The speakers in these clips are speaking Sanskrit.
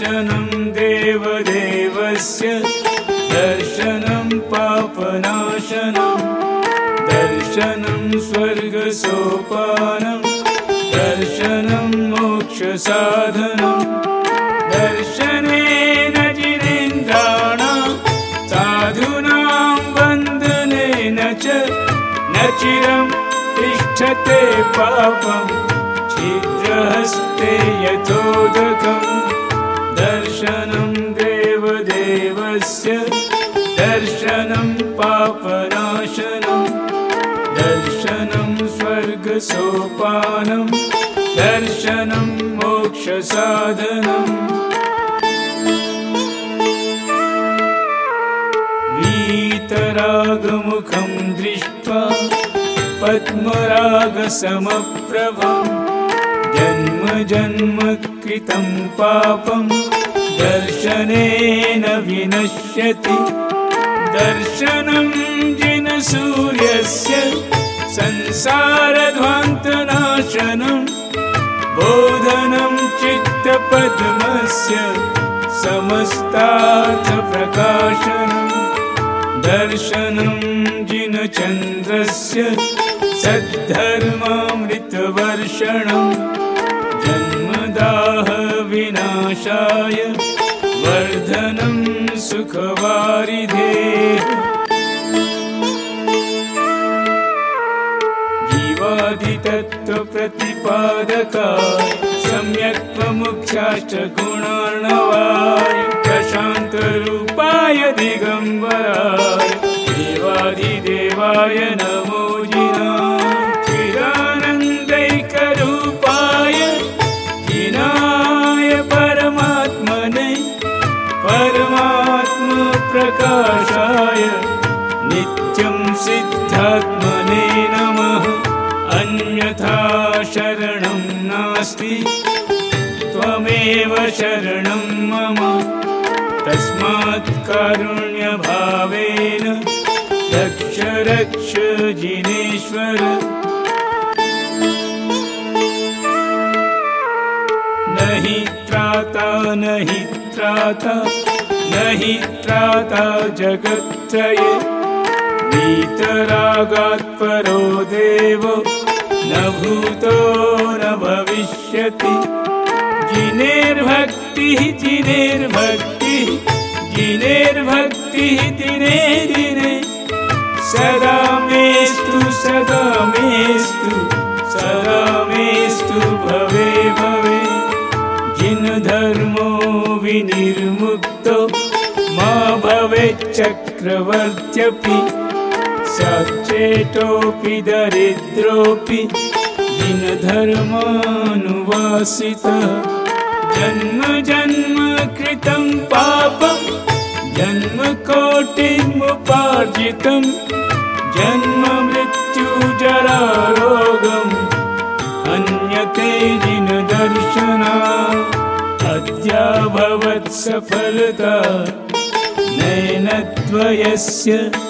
दर्शनं देवदेवस्य दर्शनं पापनाशनं दर्शनं स्वर्गसोपानं दर्शनं मोक्षसाधनं दर्शनेन जिनेन्द्राणां साधूनां वन्दनेन च न चिरं तिष्ठते पापं छिद्रहस्ते यथोदकम् दर्शनं देवदेवस्य दर्शनं पापनाशनं दर्शनं स्वर्गसोपानं दर्शनं मोक्षसाधनम् वीतरागमुखं दृष्ट्वा पद्मरागसमप्रभं जन्म जन्म कृतं पापं दर्शनेन विनश्यति दर्शनं जिनसूर्यस्य संसारध्वान्तनाशनं बोधनं चित्तपद्मस्य समस्तार्थप्रकाशनं दर्शनं जिनचन्द्रस्य सद्धर्मामृतवर्षणं जन्मदाह विनाशाय वर्धनं सुखवारिधेः जीवादितत्त्वप्रतिपादकाय सम्यक्त्वमुख्याश्च गुणार्णवाय प्रशान्तरूपाय दिगम्बराय देवाधिदेवाय नमो चिदानन्दैकरूपाय जिनाय परमात्मने परमात्मप्रकाशाय नित्यं सिद्धात्मने नमः अन्यथा शरणं नास्ति त्वमेव शरणं मम तस्मात् कारुण्यभावेन रक्ष रक्ष जिनेश्वर नहि त्राता नहि त्राता नहि त्राता जगत्त्रये वीतरागात् परो देवो न भूतो न भविष्यति जिनेर्भक्तिः जिनेर्भक्तिः जिनेर्भक्तिः दिने दिने सदा मेस्तु सदा मेस्तु सदा मेस्तु भवे भवे जिन धर्मो विनिर्मुक्तो मा भवेत् चक्रवर्त्यपि सच्चेतोऽपि दरिद्रोऽपि जिन धर्मानुवासितः जन्म जन्म कृतं पापं जन्म कोटिमुपार्जितं जन्म मृत्यु जरा रोगं हन्यते जिन दर्शनात् अद्याभवत् सफलता नयनद्वयस्य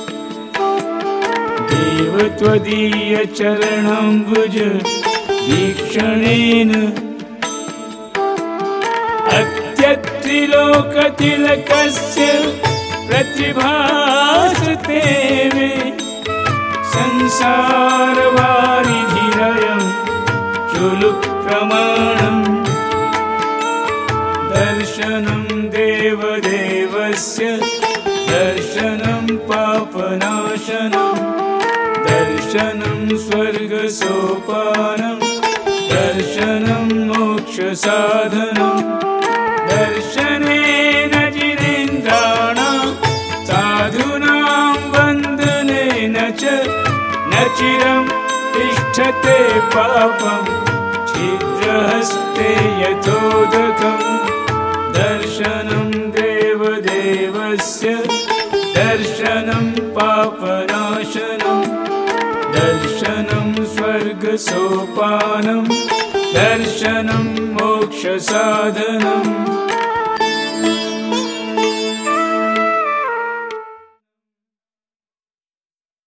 देव त्वदीयचरणाम्बुज वीक्षणेन अद्यत्रिलोकतिलकस्य प्रतिभासते मे संसारवारिधिरयं चुलुप्रमाणम् दर्शनं देवदेवस्य दर्शनं पापनाशनं दर्शनं स्वर्गसोपानं दर्शनं मोक्षसाधनं दर्शनेन जिनेन्द्राणां साधूनां वन्दनेन च न चिरं तिष्ठते पापं छिद्रहस्ते यथोदकम् दर्शनं देवदेवस्य दर्शनं पापनाशनं दर्शनं स्वर्गसोपानं दर्शनं मोक्षसाधनम्